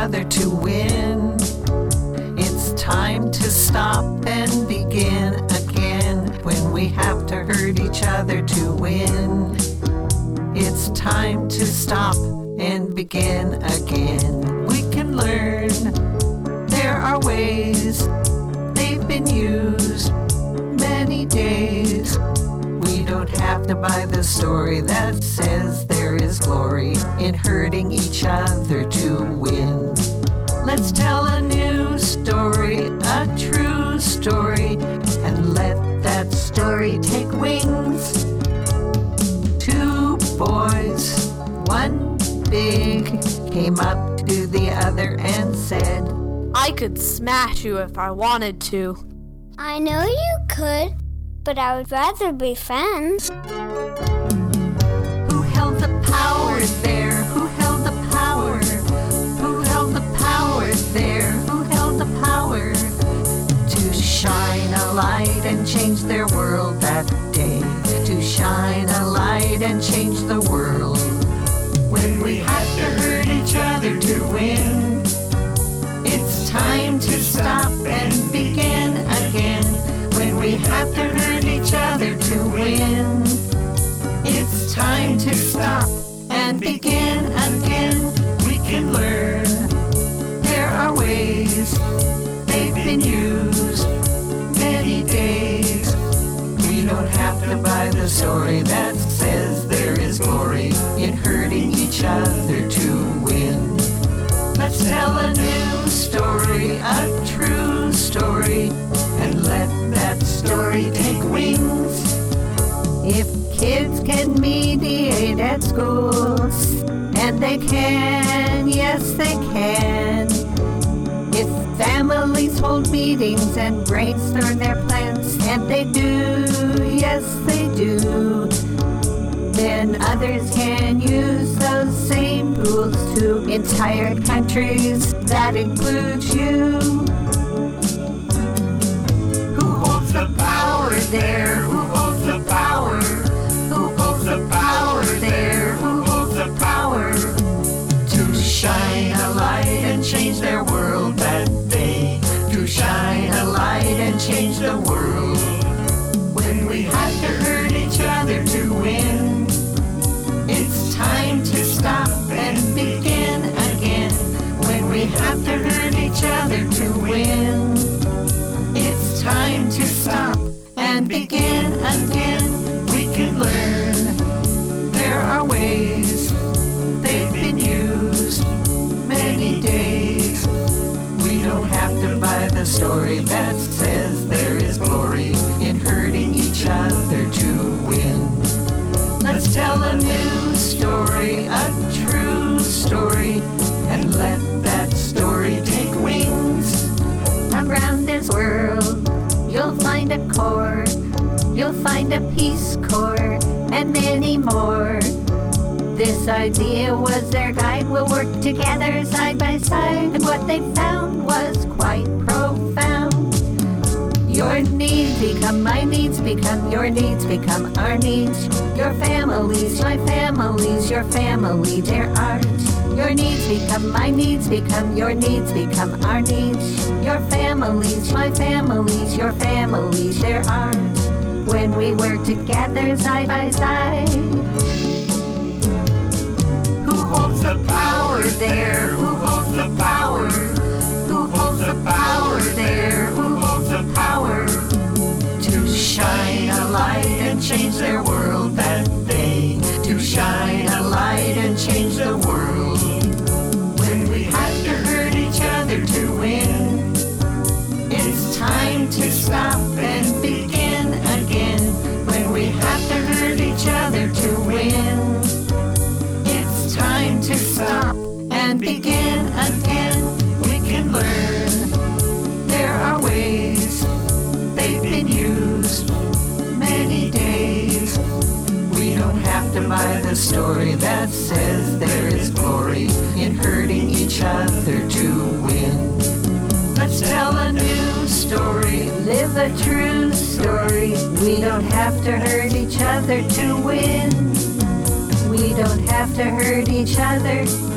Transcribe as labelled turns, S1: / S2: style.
S1: other to win. It's time to stop and begin again when we have to hurt each other to win. It's time to stop and begin again. We can learn. There are ways they've been used many days. We don't have to buy the story that says there is glory in hurting each other to win. Let's tell a new story, a true story, and let that story take wings. Two boys, one big, came up to the other and said,
S2: I could smash you if I wanted to.
S3: I know you could, but I would rather be friends.
S1: Who held the power there? Who held the power? Who held the power there? Who held the power to shine a light and change their world that day? To shine a light and change the world. When we have to hurt each other to win, it's time to stop and begin again. When we have to hurt each other to win, it's time to stop and begin again. We can learn. There are ways they've been used many days. We don't have to buy the story that says there is glory in hurting each other to win. Let's tell a new story, a true story, and let that story take wings. If kids can mediate at schools, and they can, yes they can. If families hold meetings and brainstorm their plans, and they do, yes they do, then others can use those same rules to entire countries. That includes you. Who holds the power there? Who holds the power? Who holds the power there? Who holds the power to shine a light and change their world that day? To shine a light and change the world. When we have to hurt each other to win, it's time to stop and begin again. When we have to hurt each other to win, it's time to stop and begin again. We can learn. There are ways they've been used many days. We don't have to buy the story that says there is glory in hurting each other to win. Let's tell a new story, a true story, and let that story take wings. Around this world, you'll find a chord, you'll find a Peace Corps, and many more. This idea was their guide. We'll work together side by side, and what they found was quite profound. Your needs become my needs, become your needs, become our needs. Your families, my families, your family, they're ours. Your needs become my needs, become your needs, become our needs. Your families, my families, your families, they're ours. When we work together side by side. Who holds the power there? Who holds the power? Who holds the power there? Who holds the power to shine a light and change their world that day? To shine a light and change the world. When we have to hurt each other to win, it's time to stop and begin again. When we have to hurt each other to win, it's time to stop and begin again. We can learn. There are ways they've been used many days. We don't have to buy the story that says there is glory in hurting each other to win. Let's tell a new story, live a true story. We don't have to hurt each other to win. We don't have to hurt each other